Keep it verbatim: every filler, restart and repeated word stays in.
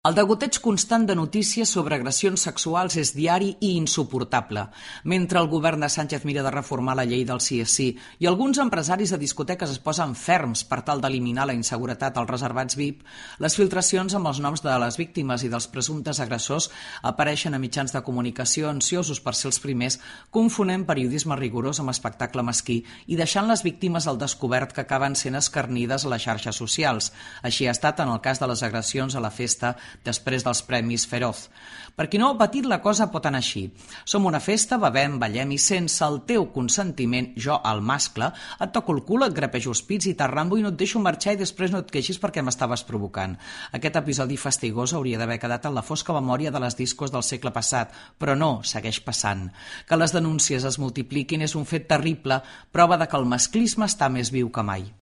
El degoteig constant de notícies sobre agressions sexuals és diari i insuportable. Mentre el govern de Sánchez mira de reformar la llei del sí és sí i alguns empresaris de discoteques es posen ferms per tal d'eliminar la inseguretat als reservats V I P, les filtracions amb els noms de les víctimes i dels presumptes agressors apareixen a mitjans de comunicació ansiosos per ser els primers, confonent periodisme rigorós amb espectacle mesquí i deixant les víctimes al descobert que acaben sent escarnides a les xarxes socials. Així ha estat en el cas de les agressions a la festa després dels Premis Feroz. Per qui no ho ha patit, la cosa pot anar així. Som una festa, bevem, ballem i sense el teu consentiment, jo, el mascle, et toco el cul, et grapejo els pits i t'arrambo i no et deixo marxar i després no et queixis perquè m'estaves provocant. Aquest episodi fastigós hauria d'haver quedat en la fosca memòria de les discos del segle passat, però no, segueix passant. Que les denúncies es multipliquin és un fet terrible, prova de que el masclisme està més viu que mai.